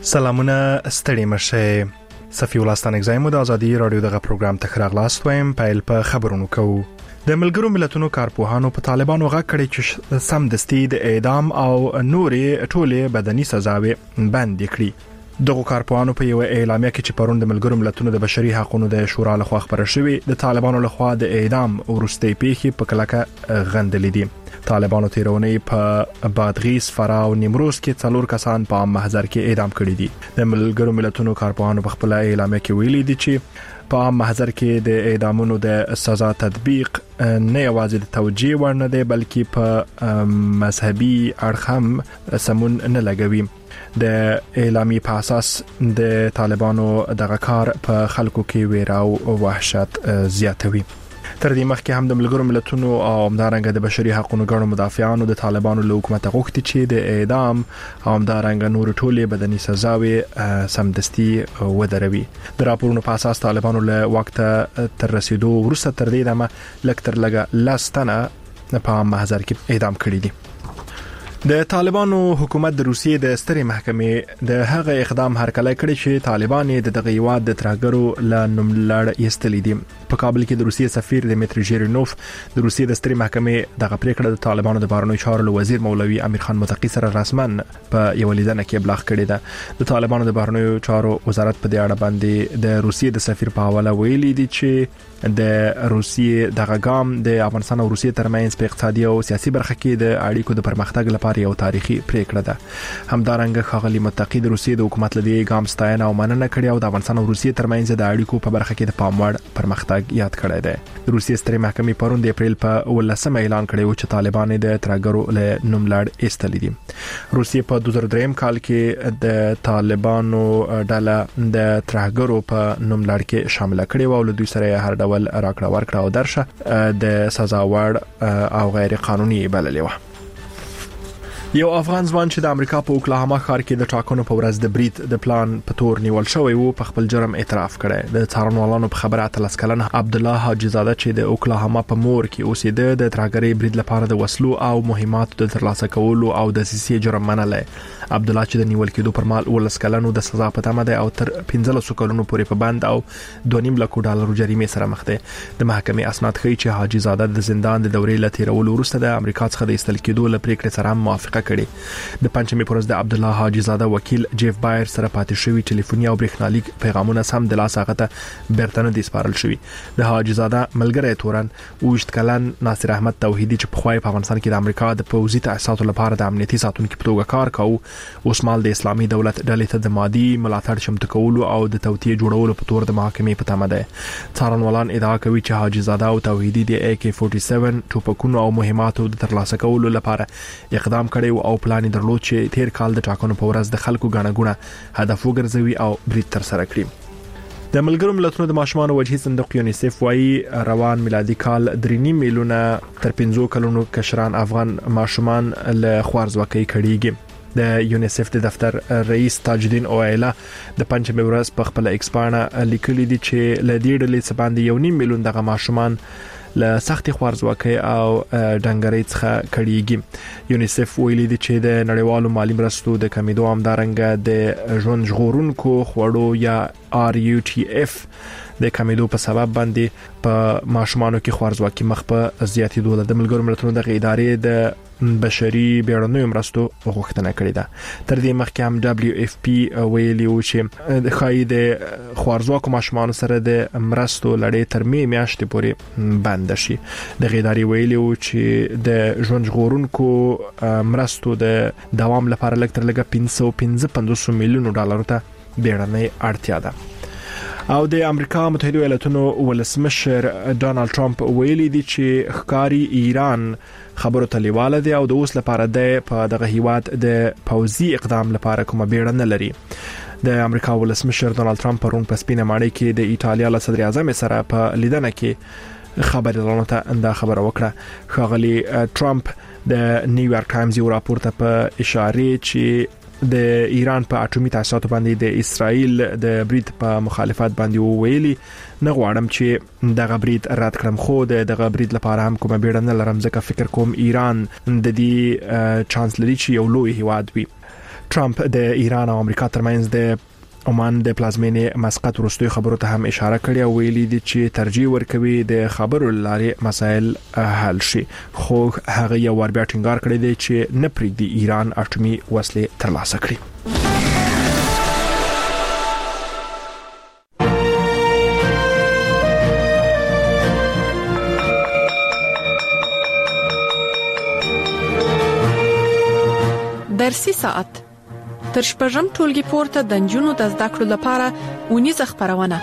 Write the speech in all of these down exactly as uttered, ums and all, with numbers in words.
سلامونه ستړي مشه. صفی الله ستانګزای مو د ازادي رادیو دغه پروګرام ته خراغلاست وایم. پیل په خبرونو کوو. د ملګرو ملتونو کارپوهانو په طالبانو غږ کړی چې سم دستي د اعدام او نورې ټولې بدني سزاوي بند کړي. دغه کارپوهانو په یو اعلامیه کې چې پرون د ملګرو ملتونو د بشري حقوقو د شورا لخوا خبره شوې د طالبانو لخوا د اعدام ورستي پیښې په کلکه غندلې دي. طالبانو تیرونی په بادغیس، فراه او نیمروز کې څلور کسان په عام محضر کې اعدام کړي دي. د ملګرو ملتونو کارپوهانو په خپل اعلامیه کې ویلي دي چې په عام محضر کې د اعدامونو د سزا تطبیق نه یوازې د توجیه ورنه دی بلکې په مذهبي اړخ هم سمون نه لګوي. د اعلامیه په اساس د طالبانو دغه کار په خلکو کې ویره او وحشت زیاتوي. تر دې مخکې هم د ملګرو ملتونو او همدارنګه د بشري حقوقو غړو مدافعانو د طالبانو له حکومت غوښتي چې د اعدام او همدارنګه نور ټولې بدني سزاوي سمدستي ودروي. د راپورونو په اساس طالبانو له وخت تر رسیدو وروسته تر دې دمه لکتر لګه لاستنه په محضر کې اعدام کړي دي. د طالبانو حکومت د روسیې د سترې محکمې د هغه اقدام هرکلی کړی چې طالبان د دغه هیواد د ترهګرو له نوملړ ایستلې دي. په کابل کې د روسیې سفیر دمیتری ژیرینوف د روسیې د سترې محکمې دغه پریکړه د طالبانو د بهرنیو چارو وزیر مولوي امیر خان متقی سره رسمن په یو لیدنه کې ابلاغ کړی ده. د طالبانو د بهرنیو چارو وزارت په دې اړه باندې د روسیې د سفیر په حواله ویلي دي چې د روسیې دغه ګام د افغانستان او روسیې ترمنځ په اقتصادي او سیاسي برخه کې د اړیکو د پرمختګ لپاره یو تاریخي پریکړه ده. همدارنګه ښاغلي متقی د روسیې د حکومت لدی ګام ستاینه او مننه کړې او د افغانستان او روسیې ترمنځ د اړیکو په برخه کې د پاموړ پرمختګ یاد کړی دی. د روسیې سترې محکمې پرون د اپریل په ولسمه اعلان کړی و چې طالبان د ترهګرو له نوملړ ایستلې دي. روسیې په دوه زره درې کال کې د طالبانو ډله د ترهګرو په نوملړ کې شامل کړي او له دوی سره هر ډول راکړه ورکړه او درشه د سزا وړ او غیر قانوني بللې و. یو افغان ځوان چې د امریکا په اوکلاهاما ښار کې د ټاکنو په ورځ د بریټ د پلان په تور نیول شوی وو په خپل جرم اعتراف کړی. د څارنوالانو په خبره اتلس کلن عبد الله حاجی زاده چې د اوکلاهاما په مور کې اوسېده د ترهګرۍ بریټ لپاره د وسلو او مهماتو د ترلاسه کولو او د سیسي جرم منلای. عبد الله چې د نیول کېدو پر مهال ولس کلنو د سزا په تمه دی او تر پنځلس کلونو پورې په بند او دوه نیم لک ډالر جریمه سره مخ دی. د محکمې اسناد ښیي چې حاجی زاده د زندان د دورې لتیرولو وروسته د امریکا څخه د ایستل کېدو لپاره پریکړه سره موافقه کړې. د پنځمې پرز د عبد الله حاجی زاده وکیل جیف بایر سره پاتې شوی ټلیفوني او برېښنالیک پیغامونه سم د لاس هغه ته بیرته د سپارل شوی. د حاجی زاده ملګری تورن اوشت کلن ناصر احمد توحیدی چې په خوای په افغانستان کې د امریکا د پوځي تاسیساتو لپاره د امنیتي ساتونکو په توګه کار کاوه اوس مال د اسلامي دولت ډلې ته د مادي ملاتړ چمتو کولو او د توطئه جوړولو په تور د محکمې په تمه ده. څارنوالان ادعا کوي چې حاجی زاده او توحیدی د اے کے سیاست سبعه ټوپکونو او مهماتو د ترلاسه کولو لپاره اقدام کړي او پلان درلود چې تیر کال د ټاکنو په ورځ د خلکو غاڼګونه هدف وګرځوي او بریټ تر سره کړي. د ملګرو ملتونو د ماشومان وجهي صندوق یونیسف وايي روان میلادي کال درې نیم میلیونه تر پنځه کلونو کشران افغان ماشومان له خوارزواکۍ کړيږي. د یونیسف د دفتر رئیس تاجدین اوایلا د پنځمې ورځ په خپل ایکس باندې لیکلي دي چې ل دې ډلې څخه باندې یو نیم میلیون دغه ماشومان له سختي خوارزواکۍ او ډنګرۍ څخه کړيږي. یونیسف ویلي دي چې د نړیوالو مالی مرستو د کمیدو همدارنګه د ژوند ژغورونکو خوړو یا آر یو ټي اف د کمیدو په سبب باندې په ماشومانو کې خوارزواکۍ مخ په زیاتېدو ده. د ملګرو ملتونو د ادارې د بشري بیړنیو مرستو غوښتنه کړې ده. تر دې مخکې هم دبليو اف پی ویلي و چې د خای د خوارزواکو ماشومان سره د مرستو لړۍ تر می میاشتې پورې بند شي. د ادارې ویلي و چې د ژوند ژغورونکو مرستو د دوام لپاره لږ تر لږه پنځه سوه پنځه پنځوس میلیون ډالر ته بیړنۍ اړتیا ده. او د امریکا متحده ایالاتونو ولسمشر ډونالد ټرمپ ویلي دی چې ښکاری ایران خبرو ته لیواله دی او د اوس لپاره د په دغه هیواد د پوځي اقدام لپاره کومه بیړه نه لري. د امریکا ولسمشر ډونالد ټرمپ پرون په سپینه ماڼۍ کې د ایتالیا له صدر اعظم سره په لیدنه کې خبرونه ته انده خبره وکړه. ښاغلي ټرمپ د نیویارک ټایمز یو راپور ته په اشاره چې د ایران په اټومي تاسیساتو باندې د اسرائیل د بریټ په مخالفت باندې ویلي نه غواړم چې دغه بریټ رد کړم خو دغه بریټ لپاره هم کومه بیړه نه لرم ځکه فکر کوم ایران د دې چانس لري چې یو لوی هیواد وي. ټرمپ د ایران او امریکا ترمنځ د عمان د پلازمینې مسقط وروستي خبرو ته هم اشاره کړې او ویلي دي چې ترجیح ورکوي د خبرو لارې مسایل حل شي، خو هغه یو ور بیا ټینګار کړی دی چې نه پرېږدي ایران اټومي وسلې ترلاسه کړي. درسي ساعت تر شپږم ټولګي پورته د نجونو د زده کړو لپاره ونیزه خبرونه.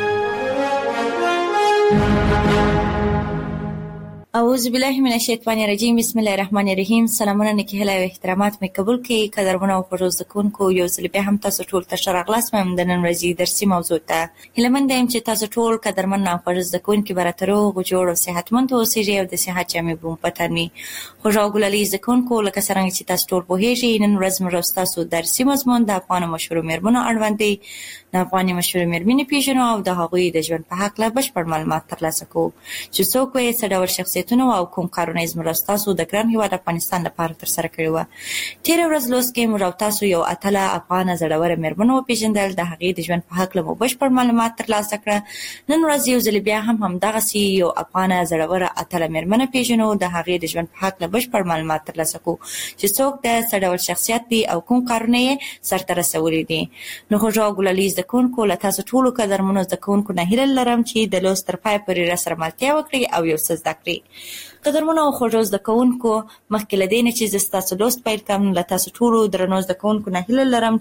اعوذ بالله من الشیطان الرجیم. بسم الله الرحمن الرحیم. سلامونه نکهله او احترامات مې قبول کړئ. قدرمنو او خوږو زده‌کوونکو، یو ځل بیا هم تاسو ټول ته ښه راغلاست. مې د نن ورځې درسي موضوع ته هیله مند یم چې تاسو ټول قدرمن او خوږ زده‌کوونکي به راته روغ جوړ او صحتمند اوسئ او د صحت جامې به مو په تن وي. خوږ او ګلالي زده‌کوونکو، لکه څرنګه چې تاسو ټول پوهیږئ، نن ورځ موږ ستاسو درسي مضمون د افغانو مشهورو میرمنو اړوند دی. د افغاني مشهورو میرمنې پیژنو او د هغوی د ژوند په هکله بشپړ معلومات ترلاسه کوو چې څوک یې څه ډول شخصیتونه او کوم کارونه یې زموږ ستاسو د ګران هېواد افغانستان لپاره ترسره کړي وو. تېره ورځ لوست کې موږ او تاسو یو اتله افغانه زړوره میرمن وپېژندل. د هغې د ژوند په هکله مو بشپړ معلومات ترلاسه کړه. نن ورځ یو ځل بیا هم همدغسې یو افغانه زړوره اتله میرمنه پیژنو. د هغې د ژوند په هکله بشپړ معلومات ترلاسه کوو چې څوک د څه ډول شخصیت دی او کوم کارونه یې سرته رسولي دي. نو خوږو او ګلالي زده‌کوونکو، له تاسو ټولو قدرمنو زده‌کوونکو نه هیله لرم چې د لوست تر پایه پورې راسره ملتیا وکړئ او یو څه زده کړئ. قدرمنو او خوږو زده‌کوونکو، مخکې له دې نه چې زه ستاسو لوست پیل کړم، له تاسو ټولو درنو زده‌کوونکو نه هیله لرم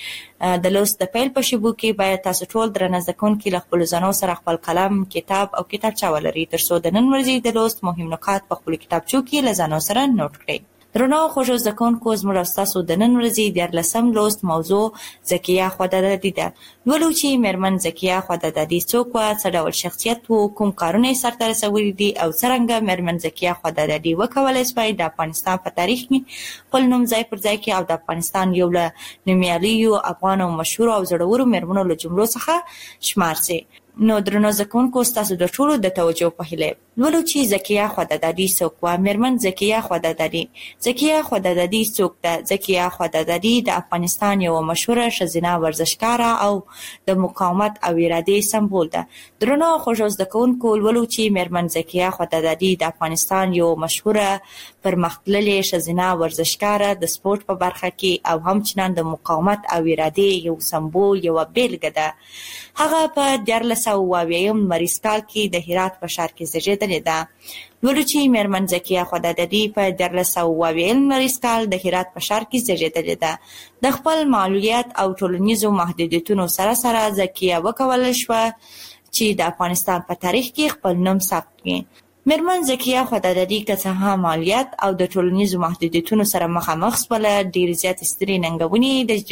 چې د لوست د پیل په شیبو کې باید تاسو ټول درنه زده‌کوونکي له خپلو ځانو سره خپل قلم، کتاب او کتابچه ولرئ، تر څو د نن ورځې د لوست مهم نکات په خپلو کتابچو کې له ځانو سره نوټ کړئ. درنو خوږو زده‌کوونکو، زموږ او ستاسو د نن ورځې دیارلسم لوست موضوع ذکیه خوددادي ده. لولو چې میرمن ذکیه خوددادي څوک وه، څه ډول شخصیت و، کوم کارونه یې سرته رسولي دي او څرنګه میرمن ذکیه خوددادي وکولی شوای د افغانستان په تاریخ کې خپل نوم ځای پر ځای کړي او د افغانستان یو له نومیالیو افغانو مشهورو او زړورو میرمنو له جملو څخه شمار سي. نو درنو زده‌کوونکو، ستاسو د ټولو د توجه په هیله لولو چې ذکیه خوددادي څوک وه. میرمن ذکیه خوددادي ذکیه خوددادي څوک ده؟ ذکیه خوددادي د افغانستان یوه مشهوره ښځینه ورزشکاره او د مقاومت او ارادې سمبول ده. درنو خوږو زده‌کوونکو، لولو چې میرمن ذکیه خوددادي د افغانستان یوه مشهوره پرمختللې ښځینه ورزشکاره د سپورټ په برخه کې او همچنان د مقاومت او ارادې یو سمبول، یوه بیلګه ده. هغه په دیارلس سوه اووه اویایم لمریز کال کې د هرات په ښار کې زیږېدلې ده. لولو چې میرمن ذکیه خوددادي په دیارلس سوه اووه اویایم لمریز کال د هرات په ښار کې زیږېدلې ده. د خپل معلولیت او ټولنیزو محدودیتونو سره سره ذکیه وکولی شوه چې د افغانستان په تاریخ کې خپل نوم ثبت کړي. میرمن ذکیه خوددادي که څه هم مالیات او د ټولنیزو محدودیتونو سره مخامخ شوله، ډېرې زیاتې سترې ننګونې د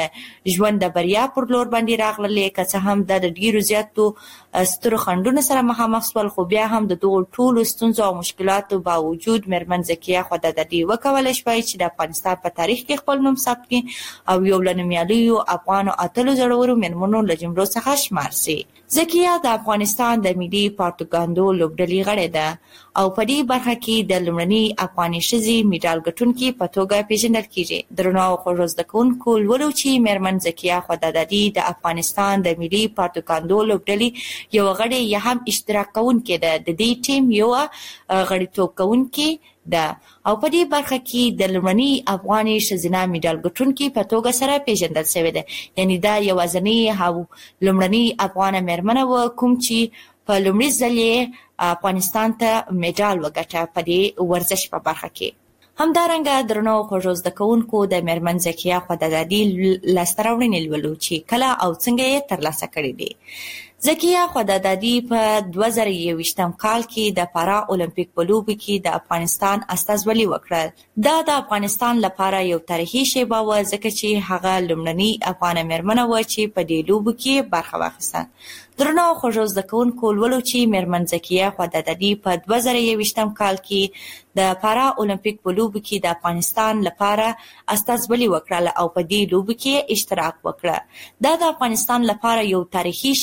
د ژوند د بریا پر لور باندې راغللې. که څه هم دا د ډېرو زیاتو سترو خنډونو سره مخامخ شول، خو بیا هم د دغو ټولو ستونزو او مشکلاتو باوجود میرمن ذکیه خوددادي وکولی شوای چې د افغانستان په تاریخ کې خپل نوم ثبت کړي او یو له نومیالیو افغانو اتلو زړورو میرمنو له جملو څخه شمار سي. ذکیه د افغانستان د ملي پارټوګاندو لوبډلې غړې ده او په دې برخه کې د لومړنۍ افغاني ښځې میډال ګټونکې په توګه پیژندل کیږي. درنو خوږو زده‌کوونکو، لولو چې میرمن ذکیه خوددادي د افغانستان د ملي پارټوګاندو لوبډلې یوه غړې یا هم اشتراک کوونکې ده. د دې ټیم یوه غړیتوب کوونکې ده او په دې برخه کې د لومړنۍ افغاني ښځینه میډال ګټونکې په توګه سره پیژندل شوې ده. یعنې دا یوازینۍ او لومړنۍ افغانه میرمنه وه کوم چې په لومړي ځل یې افغانستان ته میډال وګټه په دې ورزش په برخه کې. همدارنګه درنو خوږو زده‌کوونکو، د میرمن ذکیه خوددادي لاسته راوړنې لولو چې کله او څنګه یې ترلاسه کړي دي. ذکیه خوددادي په دوه زره یوویشتم کال کې د پارا اولمپیک په لوبو کې د افغانستان استازولي وکړه. دا د افغانستان لپاره یو تاریخي شیبه وه ځکه چې هغه لومړنۍ افغانه میرمنه وه چې په دې لوبو کې برخه واخیسته. درنو خوږو زده‌کوونکو، لولو چې میرمن ذکیه خوددادي په دوه زره یوویشتم کال کې د پارا اولمپیک په لوبو کې د افغانستان لپاره استازولي وکړه او په دې لوبو کې اشتراک وکړه. دا د افغانستان لپاره یو تاریخي شیبه وه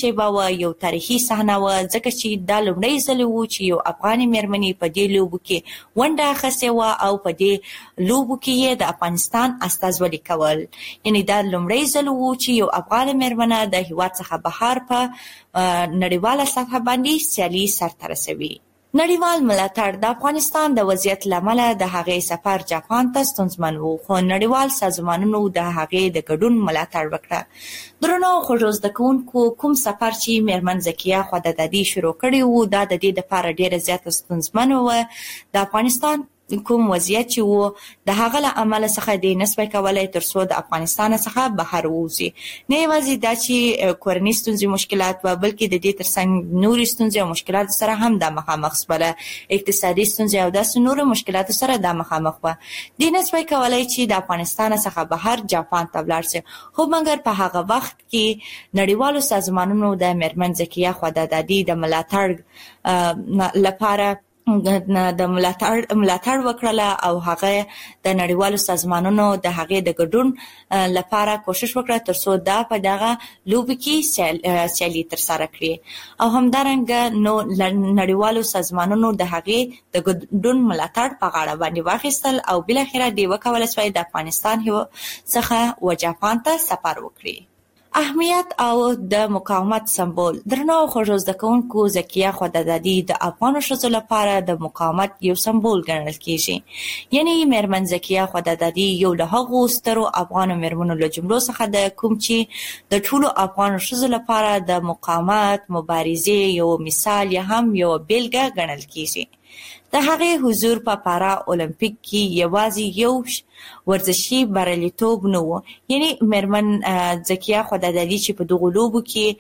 و یو تاریخي صحنه و، ځکه چې دا لومړی ځل و چې یو افغاني مېرمنې په دې لوبو کې ونډه اخیستې وه او په دې لوبو کې یې د افغانستان استازولي کول. یعنې دا لومړی ځل و چې یو افغانه مېرمنه د هېواد څخه بهر په نړیواله سطحه باندې سیالي سرته رسوي. نړیوال ملاتړ د افغانستان د وضعیت له امله د هغې سفر جاپان ته ستونزمن و، خو نړیوال سازمانونو د هغې د ګډون ملاتړ وکړه. درنو خوږو زده کوونکو، کوم سفر چې مېرمن ذکیه خدادادي شروع کړی و دا د دې دپاره ډېره زیاته ستونزمنه وه. د افغانستان کوم وضعیت چې و د هغه له امله څخه دې نسبه کولی تر څو د افغانستان څخه بهر ووځي. نه یوازې دا چې کورني ستونزې مشکلات وه، بلکې د دې ترڅنګ نورې ستونزې او مشکلات سره هم دا مخامخ شوله. اقتصادي ستونزې او داسې نورو مشکلاتو سره دا مخامخ وه. دې نسبه کولی چې د افغانستان څخه بهر جاپان ته ولاړ شي، خو مګر په هغه وخت کې نړیوالو سازمانونو د مېرمن ذکیه خدادادي د ملاتړ لپاره د ملاتړ ملاتړ وکړله او هغه د نړیوالو سازمانونو د هغې د ګډون لپاره کوشش وکړه تر څو دا په دغه لوبو کې سیالي ترسره کړي او همدارنګه نو نړیوالو سازمانونو د هغې د ګډون ملاتړ په غاړه باندې واخیستل او بالاخره دې وکولی شوی د افغانستان څخه و جاپان ته سفر وکړي. اهمیت او د مقاومت سمبول. درنو خوږو زده کوونکو، ذکیه خدادادي د افغانو ښځو لپاره د مقاومت یو سمبول ګڼل کیږي. یعنی مېرمن ذکیه خدادادي یو له هغو سترو افغانو مېرمنو له جملو څخه ده کوم چې د ټولو افغانو ښځو لپاره د مقاومت مبارزې یو مثال یا هم یو بیلګه ګڼل کیږي. د هغې حضور په پارا اولمپیک کې یوازې یو ورزشي بریالیتوب نه و. یعنی مېرمن ذکیه خدادادي چې په دغو لوبو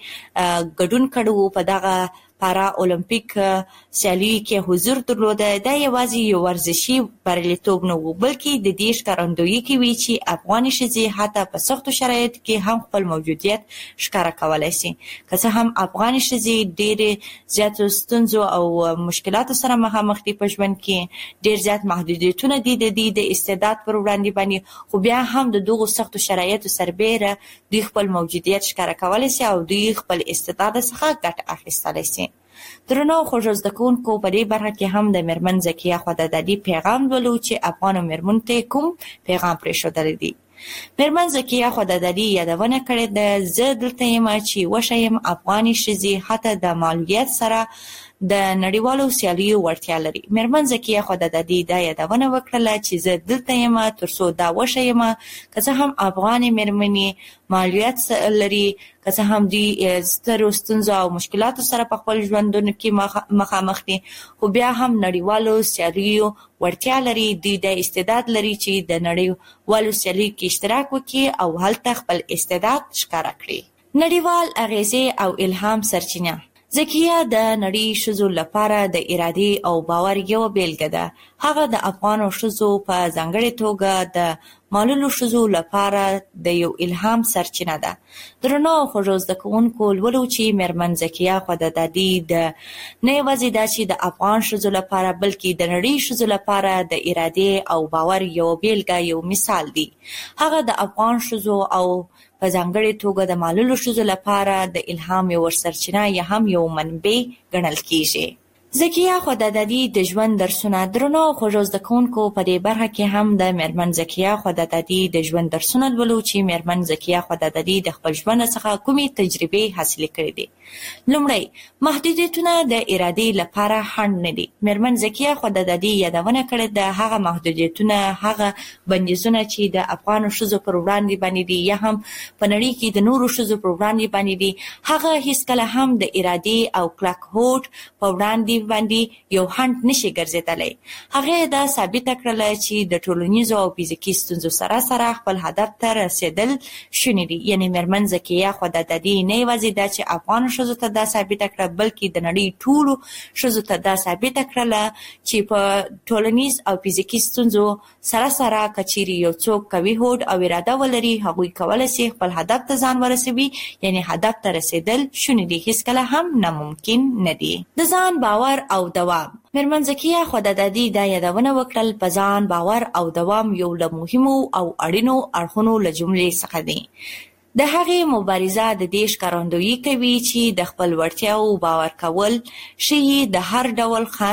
کې ګډون کړی و، په دغه پارا اولمپیک سیالیو کې حضور درلوده، دا یوازې یو ورزشي بریالیتوب نه و، بلکې د دې ښکارندویي کوي چې افغاني ښځې حتی په سختو شرایطو کې هم خپل موجودیت ښکاره کولی شي. که څه هم افغاني ښځې ډېرې زیاتو ستونزو او مشکلاتو سره مخامخ دي په ژوند کې، ډېر زیات محدودیتونه دي د دې د استعداد پر وړاندې باندې، خو بیا هم د دغو سختو شرایطو سربیره دوی خپل موجودیت ښکاره کولی شي او دوی خپل استعداد څخه ګټه اخیستلی شي. درنو خوږو زده کوونکو، په دې برخه کې هم د مېرمن ذکیه خدادادي پیغام لولو چې افغانو مېرمنو ته کوم پیغام پرېښودلی دی. مېرمن ذکیه خدادادي یادونه کړې ده، زه دلته یم چې وښه یم افغاني ښځې حتی د معلولیت سره د نړیوالو سیالیو وړتیا لري. مېرمن ذکیه خدادادي دا یادونه وکړله چې زه دلته یم تر څو دا وښه یم، که څه هم افغانې مېرمنې معلولیت لري، که څه هم دوی سترو ستونزو او مشکلاتو سره په خپل ژوندونو کې مخامخ دي، خو بیا هم نړیوالو سیالیو وړتیا لري. دوی د استعداد لري چې د نړیوالو سیالیو کې اشتراک وکړي او هلته خپل استعداد ښکاره کړي. نړیوال اغیزې او الهام سرچینه. ذکیه د نړۍ ښځو لپاره د ارادې او باور یوه بیلګه ده. هغه د افغانو ښځو په ځانګړې توګه د معلولو ښځو لپاره د یو الهام سرچینه ده. درنو خوږو زده کوونکو، لولو چې مېرمن ذکیه خدادادي د نه یوازې دا چې د افغان ښځو لپاره بلکې د نړۍ ښځو لپاره د ارادې او باور یو بیلګه یو مثال دی. هغه د افغان ښځو او په ځانګړې توګه د معلولو ښځو لپاره د الهام یو سرچینه یا هم یو منبع ګڼل کیږي. ذکیه خدادادي د ژوند درسونه. درنو خوږو زده کوونکو، په دې برخه کې هم د مېرمن ذکیه خدادادي د ژوند درسونه لولو چې مېرمن ذکیه خدادادي د خپل ژوند څخه کومې تجربې حاصلې کړې دي. لومړی، محدودیتونه د ارادې لپاره خنډ نه دي. مېرمن ذکیه خدادادي یادونه کړې ده هغه محدودیتونه، هغه بندیزونه چې د افغانو ښځو پر وړاندې باندې دي یا هم په نړۍ کې د نورو ښځو پر وړاندې باندې دي، هغه هیڅکله هم د ارادې او کلک هوډ په وړاندې باندې یو خنډ نشي ګرځېدلی. هغې دا ثابته کړله چې د ټولنیزو او فزیکي ستونزو سره سره خپل هدف ته رسېدل شوني دي. یعنې مېرمن ذکیه خدادادي نه یوازې دا چې افغانو ښځو ته دا ثابته کړه، بلکې د نړۍ ټولو ښځو ته دا ثابته کړله چې په ټولنیز او فزیکي ستونزو سره سره که چیرې یو څوک قوي هوډ او اراده ولري، هغوی کولی شي خپل هدف ته ځان ورسوي. یعنې هدف ته رسېدل شوني دي، هیڅکله هم ناممکن نه دي. د ځان باور او دوام. مېرمن ذکیه خدادادي دا یادونه وکړل، په ځان باور او دوام یو له مهمو او اړینو اړخونو له جملې څخه دی. د هغې مبارزه د دې ښکارندویي کوي چې د خپل وړتیاو باور کول ښیي د هر ډول خنډ